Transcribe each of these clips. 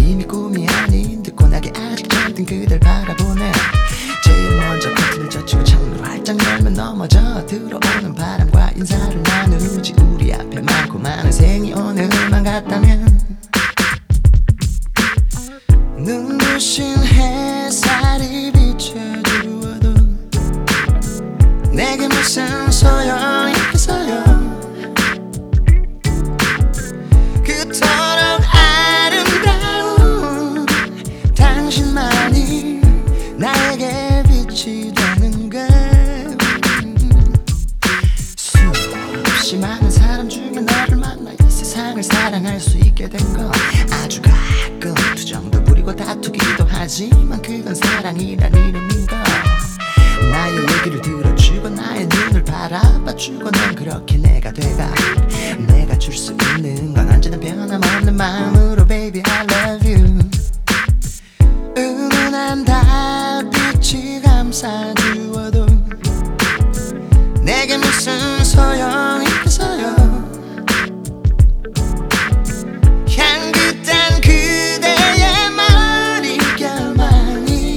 이미 꿈이 아닌 듯 고나게 아직 잠든 그댈 바라보네. 제일 먼저 커튼을 젖히고 창문을 활짝 열면 넘어져 들어오는 바람과 인사를 나누지. 우리 앞에 많고 많은 생이 오늘만 같다면 눈부신 햇살이 비춰주어도 내게 무슨 소용이 있겠어요. 그토록 아름다운 당신만이 나에게 빛이 되는 걸. 수없이 많은 사람 중에 너를 만나 이 세상을 사랑할 수 있게 된 건 아주 가끔 투정도 부리고 다투기도 하지만 그건 사랑이란 이름인걸. 나의 얘기를 들어주고 나의 눈을 바라봐주고 넌 그렇게 내가 돼가. 내가 줄 수 있는 건 언제나 변함없는 마음으로 Baby I love you. 은은한 달빛이 감싸주어도 내게 무슨 소용이 있겠어요. 향긋한 그대의 머릿결만이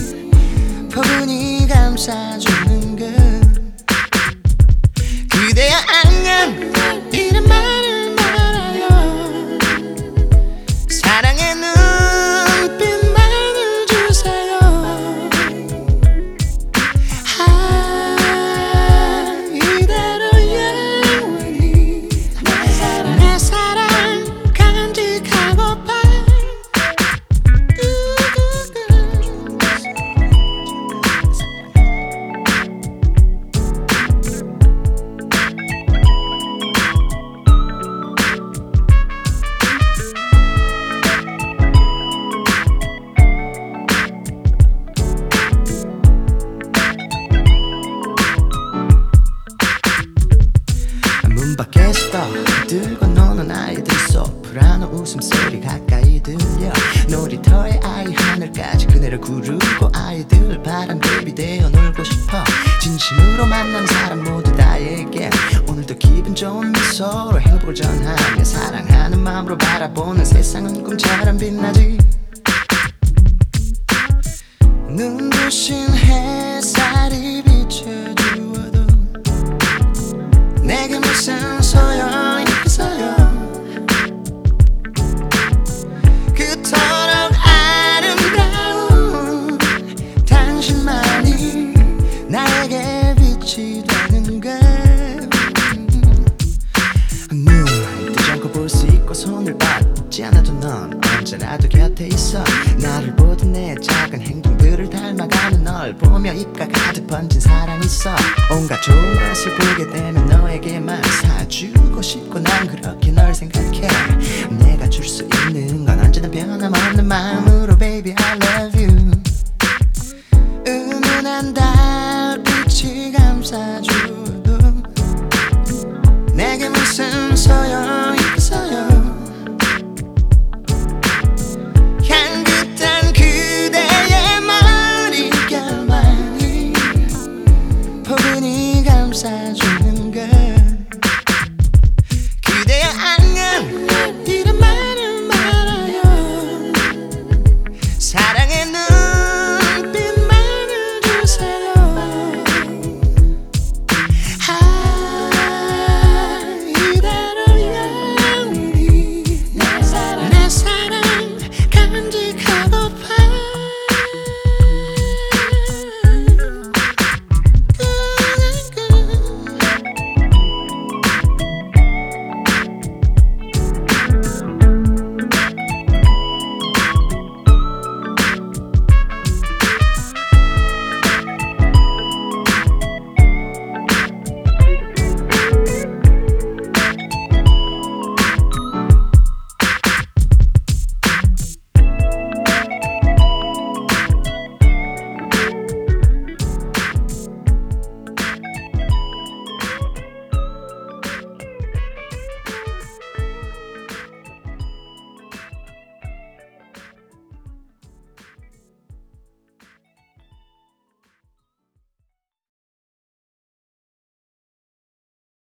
포근히 감싸주는 것. 그대여 안녕 이런 말을 말아요. 사랑의 눈빛만을 주세요. 이대로 영원히 내 사랑 간직하고파. 문 밖에서 떠들고 노는 아이들 소프라노 웃음소리 가까이 들려. 놀이터의 아이 하늘까지 그네를 구르고 아이들 바람개비 되어 놀고 싶어. 진심으로 만난 사람 모두 다에게 오늘도 기분 좋은 미소로 행복을 전하며 사랑하는 마음으로 바라보는 세상은 꿈처럼 빛나지. 눈부신 햇살이 비춰주어도 내게 무슨 소용이 있겠어요. 그토록 아름다운 당신만이 나에게 빛이 되는 걸. 눈 뜨지 않고 볼 수 있고 손을 받지 않아도 넌 언제라도 곁에 있어. 나를 보던 내 작은 행동들을 닮아가는 널 보며 입가 가득 번진 사랑이 있어. 온갖 좋은 것을 보게 되면 너에게만 사주고 싶고 난 그렇게 널 생각해. 내가 줄 수 있는 건 언제나 변